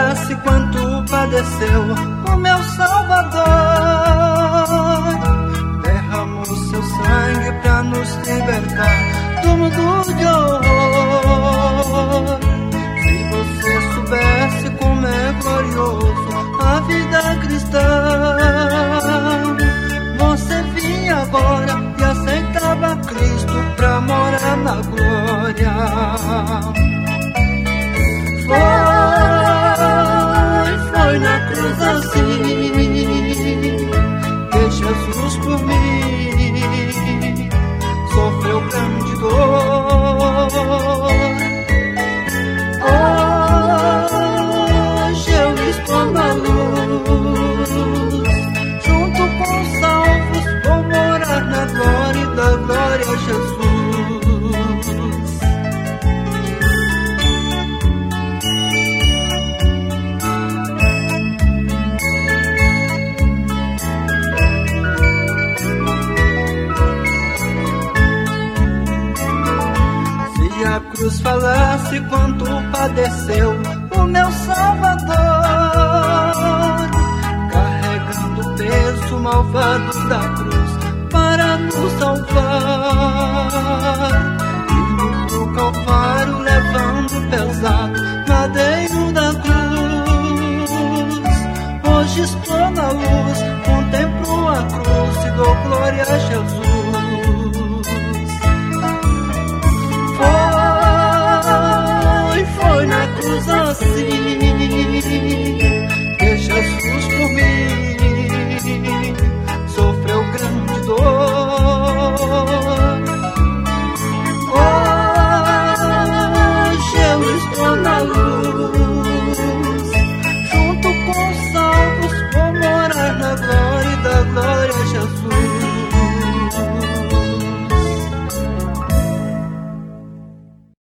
falasse quanto padeceu o meu Salvador. Derramou seu sangue pra nos libertar do mundo de horror. Se você soubesse como é glorioso a vida cristã, você vinha agora e aceitava Cristo pra morar na glória. Foi na cruz assim que Jesus por mim sofreu grande dor. Hoje eu estou na luz, junto com os salvos vou morar na glória e da glória a Jesus. Se a cruz falasse quanto padeceu o meu Salvador, carregando o peso malvado da cruz para nos salvar, indo pro Calvário levando pesado madeiro da cruz. Hoje estou na luz, contemplo a cruz e dou glória a Jesus.